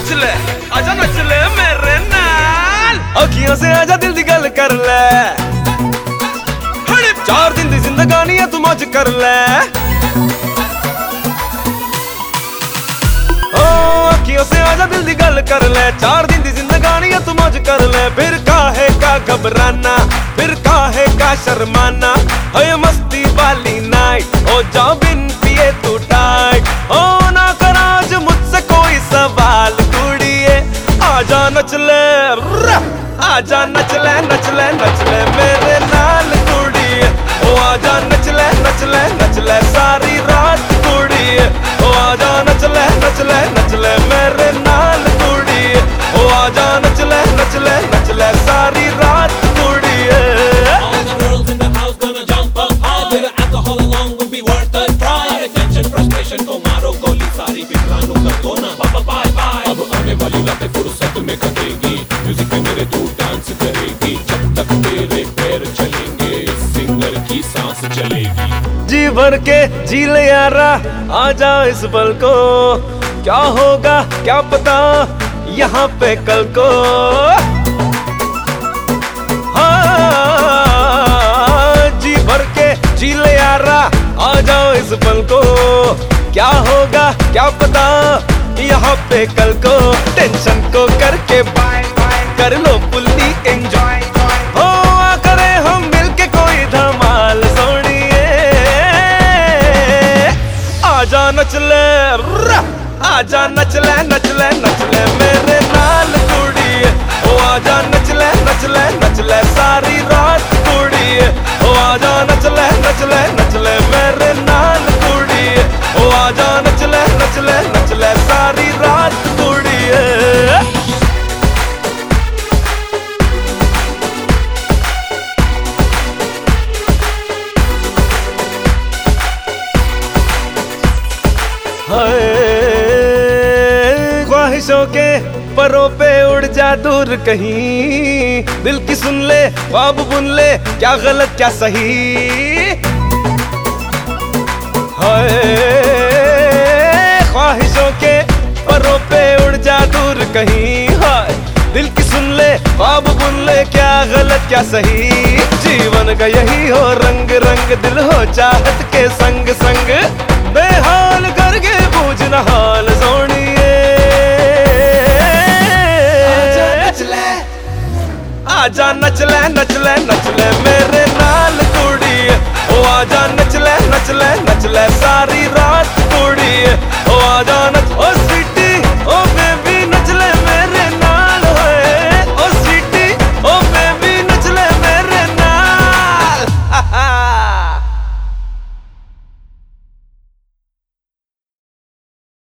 नच ले मेरे नाल। अखियों से आजा दिल दी गल कर ले, 4 दिन दी जिंदगानी है तू मौज कर ले। ओ अखियों से आजा दिल दी गल कर ले, 4 दिन दी जिंदगानी है तू मौज कर ले। फिर काहे का घबराना, फिर काहे का शर्माना, है मस्ती वाली नाइट हो जा बिन पिए तू टाइट। ओ ना कर आज मुझसे कोई सवाल कुड़िए, आजा नच ले, आजा नच ले नच ले नच ले मेरे नाल कुड़िए। ओ आजा नच ले नच ले नच ले सारी रात कुड़िए। ओ आजा नच ले नच ले नच ले मेरे नाल कुड़िए। ओ आजा नच ले नच ले नच ले सारी रात कुड़िए। All the girls in the house gonna jump up high, with the alcohol along will be worth a try. Tension frustration को मारो गोली, सारी फिक्रानों कर दो ना बाबा बाय बाय। अब आने वाली रातें फुर्सत में कटेगी, म्यूजिक में मेरे तू डांस करेगी, जब तक तेरे पैर चलेंगे सिंगर की सांस चलेगी। जी भर के जी ले यारा, आजा इस पल को, क्या होगा क्या पता यहाँ पे कल को। हाँ जी भर के जी ले यारा, आ जाओ इस पल को, क्या होगा क्या पता यहाँ पे कल को। टेंशन को करके बाय बाय कर लो फुल्ली एंजॉय, हो करे हम मिलके कोई धमाल सोनिए। आजा नच ले, आजा नच ले नच ले नच ले मेरे नाल कुड़िए। ओ आजा नच ले नच ले नच ले सारी रात कुड़िए। ओ आजा नच ले नच ले नच ले मेरे नाल कुड़िए। ओ आजा नच ले नच ले नच ले सारी रात कुड़िए। ख्वाहिशों के परों पे उड़ जा दूर कहीं, दिल की सुन ले ख्वाब बुन ले, क्या गलत क्या सही। हाय ख्वाहिशों के परों पे उड़ जा दूर कहीं, हाय दिल की सुन ले ख्वाब बुन ले, क्या गलत क्या सही। जीवन का यही हो रंग रंग, दिल हो चाहत के संग संग, बेहाल करके पूछना हाल सोनिए। आजा नच ले नच ले नच